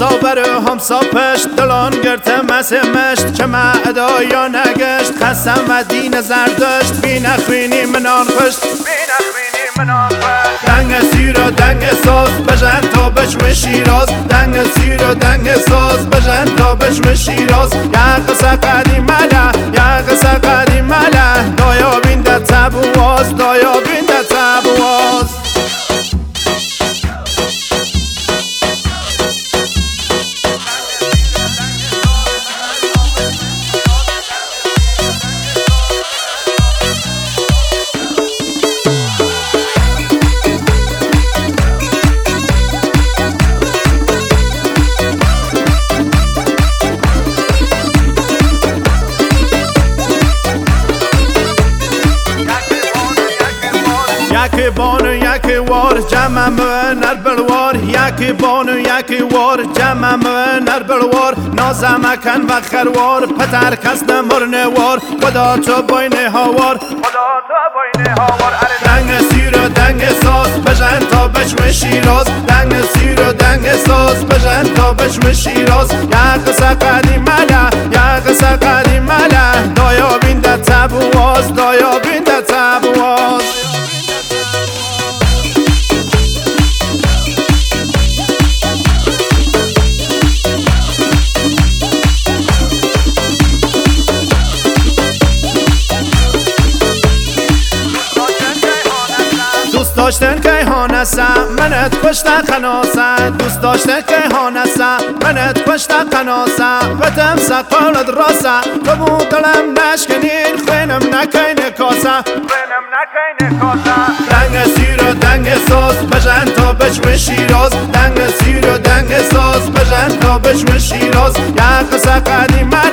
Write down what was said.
بر و همسا پشت دلان گرته مسمشت که ما ادایا نگشت خستم و دین زردشت بی نخوینی منان خشت دنگ سیر و دنگ ساز بجن تا بچم شیراز دنگ سیر و دنگ ساز بجن تا بچم شیراز یا قصه قدیمه یا قصه قدیمه دایا بینده تبواز دایا بینده تبواز یکی بانو یکی وار جمعم نر بلوار یکی بانو یکی وار جمعم نر بلوار نازمکن و خروار پتر کس نمرنه وار خدا تو باین هاوار دنگ سیر و دنگ ساز بجن تا بچم شیراز دنگ سیر و دنگ ساز بجن تا بچم شیراز یا قصه قدیمه یا قصه قدیمه دایا بینده تبواز دایا بینده تبواز دوست داشتن که هانسم منت پشت خناسم دوست داشتن که هانسم منت پشت خناسم وتم سقالت راسم تو بو دلم نشکنین خینم نکین کاسم دنگ سیر و دنگ ساز بجن تا بچم شیراز دنگ سیر و دنگ ساز بجن تا بچم شیراز یا قصه قدیمه